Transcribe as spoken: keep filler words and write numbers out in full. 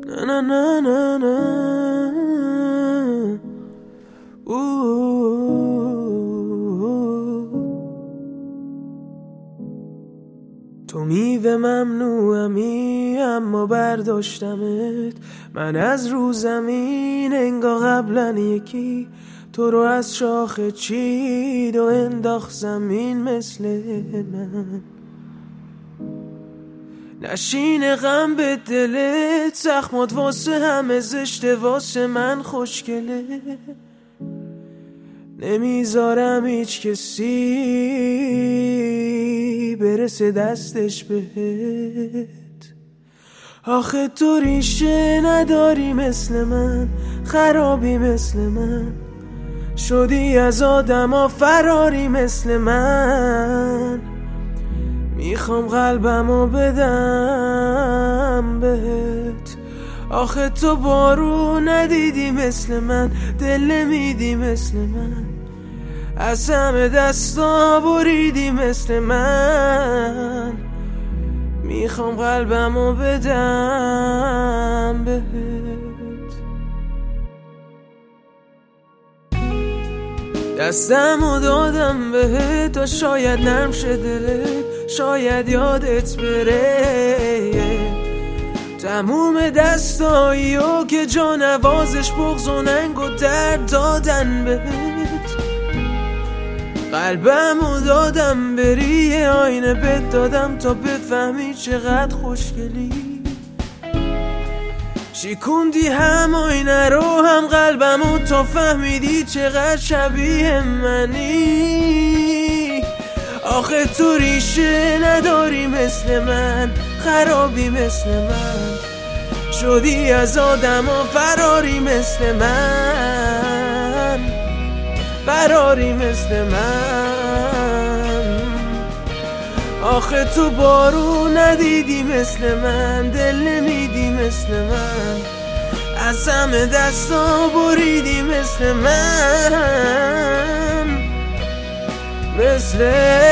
نه نه نه نه نه تو میوه ممنوعمی اما برداشتمت من از رو زمین انگار قبلن یکی تو رو از شاخه چید و انداخت زمین مثل من نشین غم به دلت زخمات واسه همه زشته واسه من خوشگله نمیذارم هیچ کسی برسه دستش بهت آخه تو ریشه نداری مثل من خرابی مثل من شدی از آدما فراری مثل من میخوام قلبمو بدم بهت آخه تو بارو ندیدی مثل من دل نمیدی مثل من از همه دستا بریدی مثل من میخوام قلبمو بدم بهت دستمو دادم بهت تا شاید نرم شه دلت شاید یادت بره تموم دستاییو که جا نوازش بغض و ننگ و درد دادن بهت قلبمو دادم بری آینه بهت دادم تا بفهمی چقدر خوشگلی شیکوندی هم آینه رو هم قلبمو تا فهمیدی چقدر شبیه منی آخه تو ریشه نداری مثل من خرابی مثل من شدی از آدما فراری مثل من فراری مثل من آخه تو بارو ندیدی مثل من دل نمیدی مثل من از همه دستا بریدی مثل من مثل